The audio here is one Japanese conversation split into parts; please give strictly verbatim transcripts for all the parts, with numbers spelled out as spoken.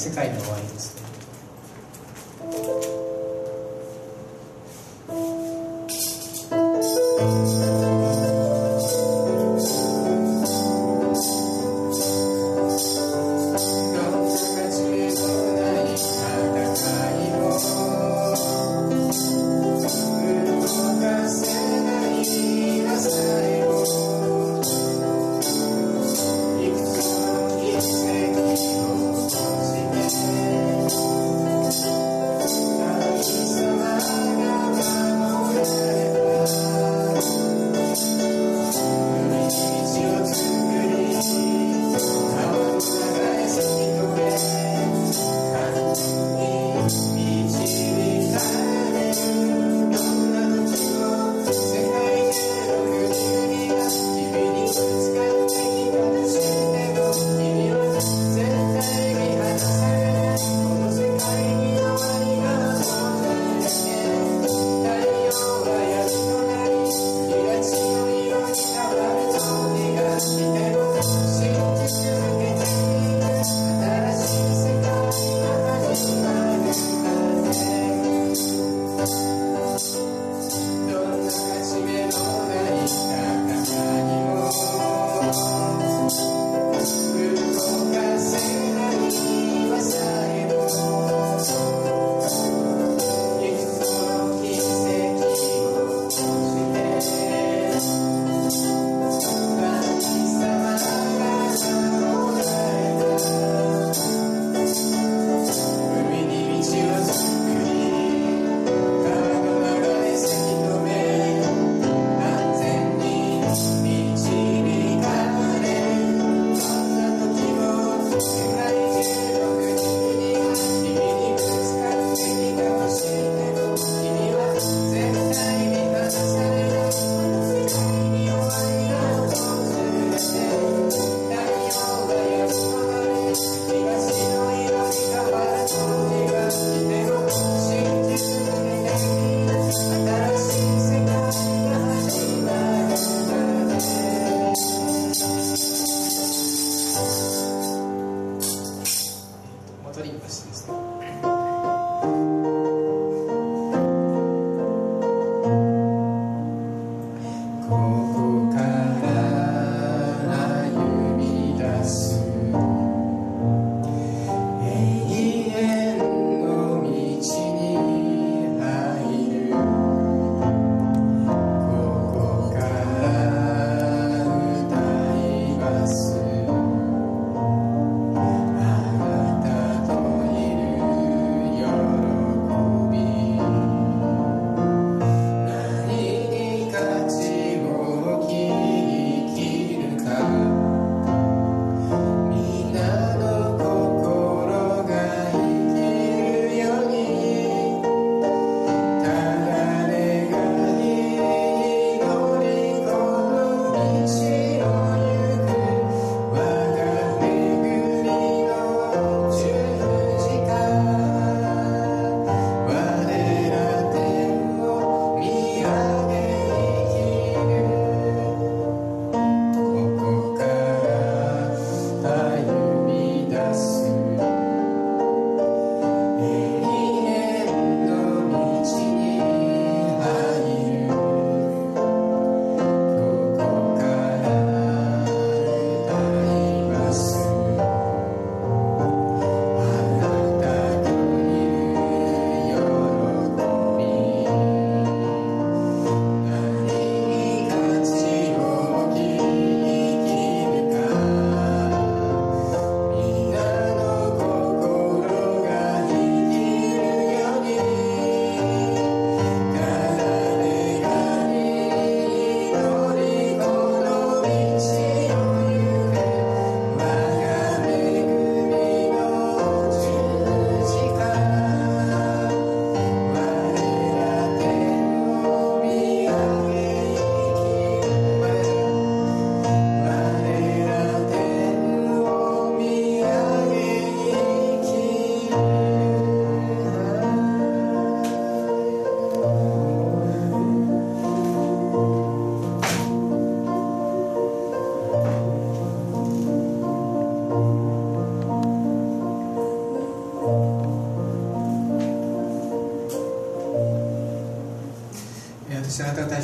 世界の終わりですね。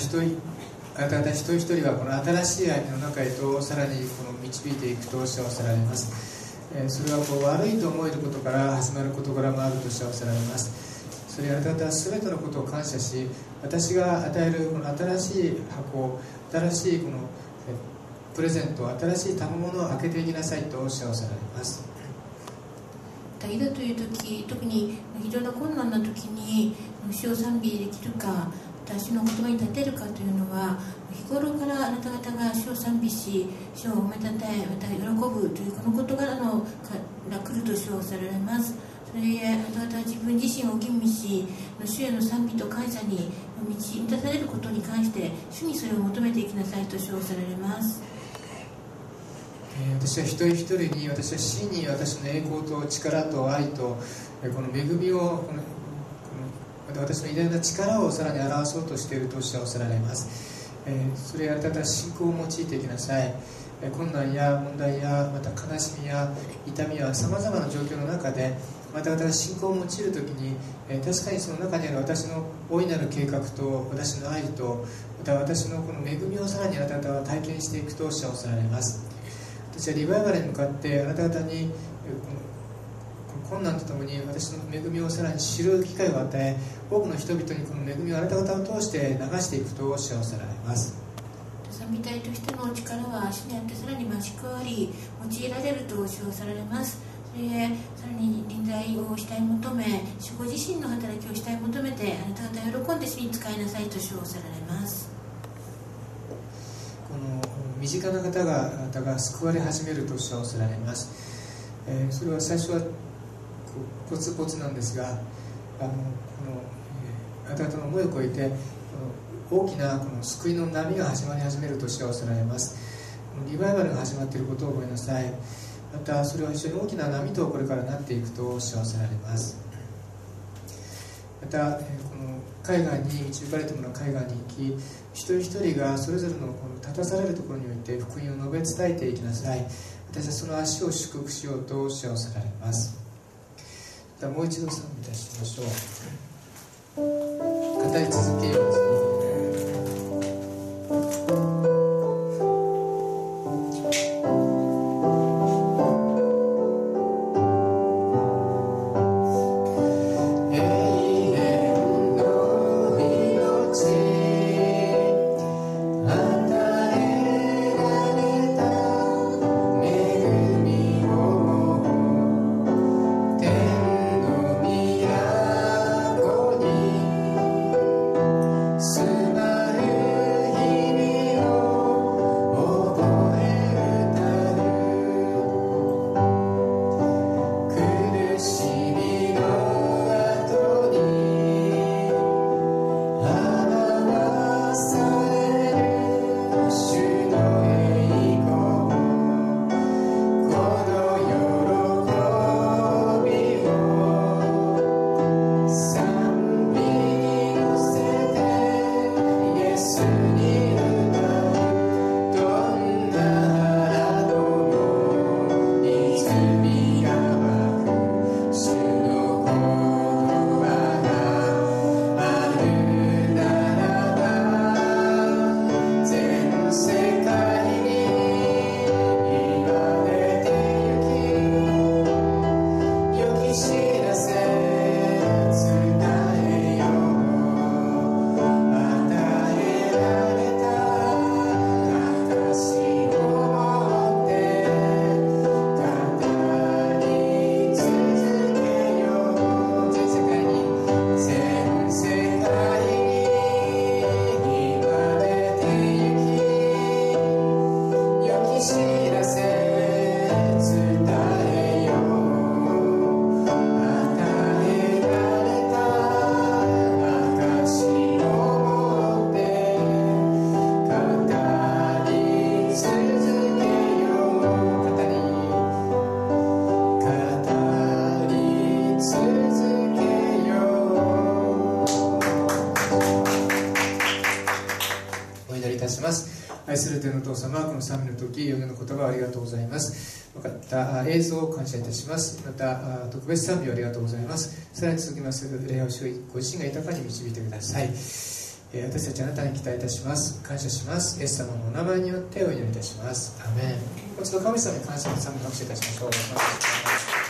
一人あなた方一人一人はこの新しい相手の中へとさらにこの導いていくと幸せられます。えー、それはこう悪いと思えることから始まる事柄もあると幸せられます。それあなた方は全てのことを感謝し、私が与えるこの新しい箱、新しいこのプレゼント、新しい賜物を開けていきなさいと幸せられます。 いざという時、特に非常な困難な時に主を賛美できるか、主の言葉に立てるかというのは、日頃からあなた方が主を賛美し、主を褒めたたえ、また喜ぶというこの事柄のから来ると主をされます。それゆえあなた方は自分自身を吟味し、主への賛美と感謝に満ち満たされることに関して主にそれを求めていきなさいと主をされます。 私は一人一人に、私は真に私の栄光と力と愛とこの恵みを、このこの私の偉大な力をさらに表そうとしていると主はおっしゃられます。それあなた方は信仰を用いていきなさい。困難や問題やまた悲しみや痛みやさまざまな状況の中で、また私が信仰を用いるときに、確かにその中にある私の大いなる計画と私の愛と、また私のこの恵みをさらにあなた方は体験していくと主はおっしゃられます。私はリバイバルに向かってあなた方にこの困難とともに私の恵みをさらに知る機会を与え、多くの人々にこの恵みをあなた方を通して流していくと主はおっしゃられます。 賛美隊としての力は主にあってさらに増し加わり用いられると主はされます。それでさらに臨在をしたい求め、主ご自身の働きをしたい求めて、あなた方は喜んで主に使いなさいと主はされます。 この身近な方があなたが救われ始めると主はおっしゃられます。えー、それは最初はこうポツポツなんですが、あのこの、えー、あなた方の思いを超えてこの大きなこの救いの波が始まり始めると主はおっしゃられます。このリバイバルが始まっていることを覚えなさい。またそれは非常に大きな波とこれからなっていくと主はおっしゃられます。また、えー、この海外に導かれたものは海外に行き、一人一人がそれぞれのこの立たされるところにおいて福音を述べ伝えていきなさい。私はその足を祝福しようと主はおっしゃられます。またもう一度賛美いたしましょう。語り続けようですね。愛する天のお父様、この賛美の時、祈りの言葉をありがとうございます。また映像を感謝いたします。また特別賛美をありがとうございます。さらに続きます礼拝を主ご自身が豊かに導いてください。 私たちあなたに期待いたします。感謝します。イエス様のお名前によってお祈りいたします。アメン。もう一度神様に感謝の賛美を拍手いたしましょう。